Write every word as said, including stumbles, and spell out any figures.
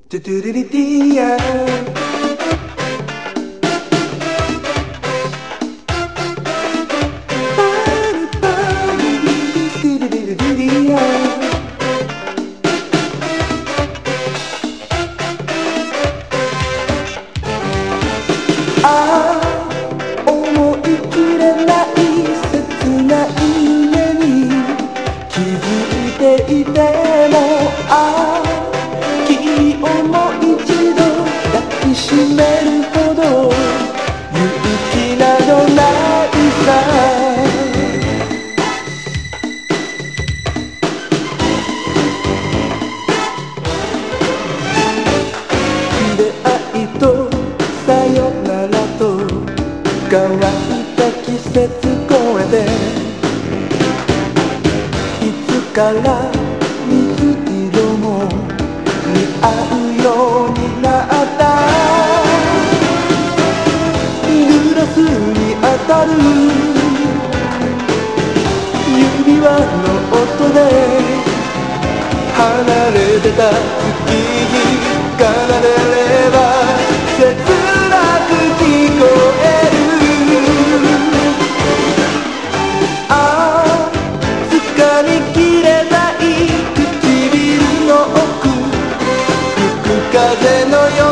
トゥトゥルリティヤああ思いきれない切ない夢に気づいていてもああ君をもう一度抱きしめるほど勇気などないさ出会いとさよならと乾いた季節越えていつから水色も似合うようになったグラスに当たる指輪の音で離れてた月に奏でれば切なく聞こえるああ掴みきれない唇の奥吹く風のよ